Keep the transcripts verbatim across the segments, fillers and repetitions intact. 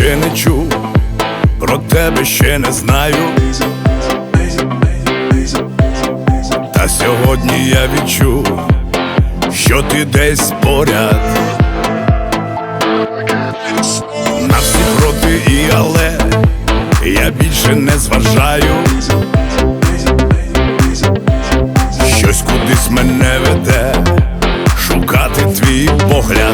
ще не чув, про тебе ще не знаю. Та сьогодні я відчув, що ти десь поряд. На всі проти і але я більше не зважаю. Щось кудись мене веде, шукати твій погляд.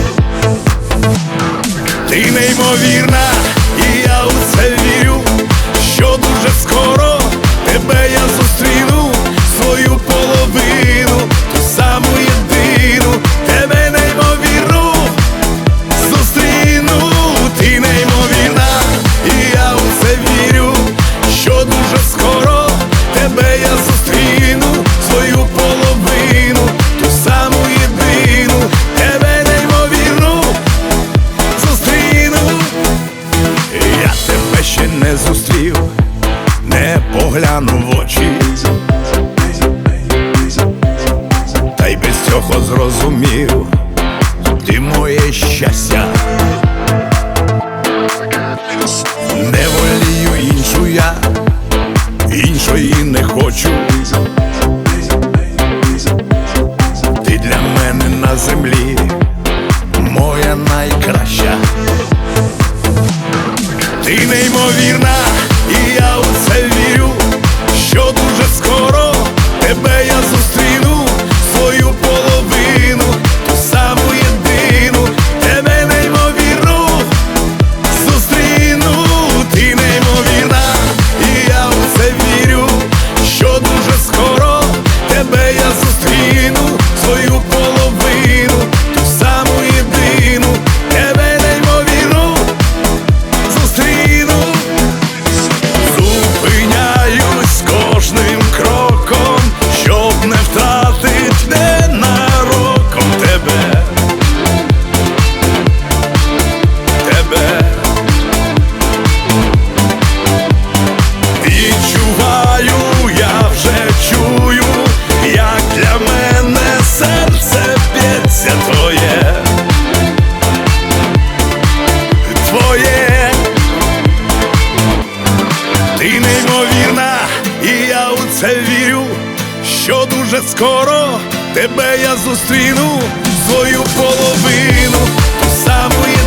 Ти неймовірна, і я у це вірю, що дуже скоро тебе я зустріну, свою половину, ту саму єдину, тебе неймовірну зустріну. Ти неймовірна, і я у це вірю, що дуже скоро тебе я зустріну, свою половину, ту саму єдину, тебе неймовірну зустріну. Я тебе ще не зустрів, не погляну в очі, та й без цього зрозумів, ти моє щастя. Не волію іншу я, іншої не хочу. Ти для мене на землі моя найкраща. Ти неймовірна, і я у це вірю, що дуже скоро тебе я зустріну, свою половину, ту саму єдину, тебе неймовірну зустріну. Ти неймовірна, і я у це вірю, що дуже скоро тебе я зустріну, свою половину, ту саму єдину, тебе неймовірну зустріну. Зупиняюсь кожним кроком, щоб не втратить ненароком тебе, тебе. Відчуваю, я вже чую, як для мене серце б'ється твоє, твоє. Ти неймовірна, і я у це вірю, що дуже скоро тебе я зустріну, свою половину, ту саму єдину.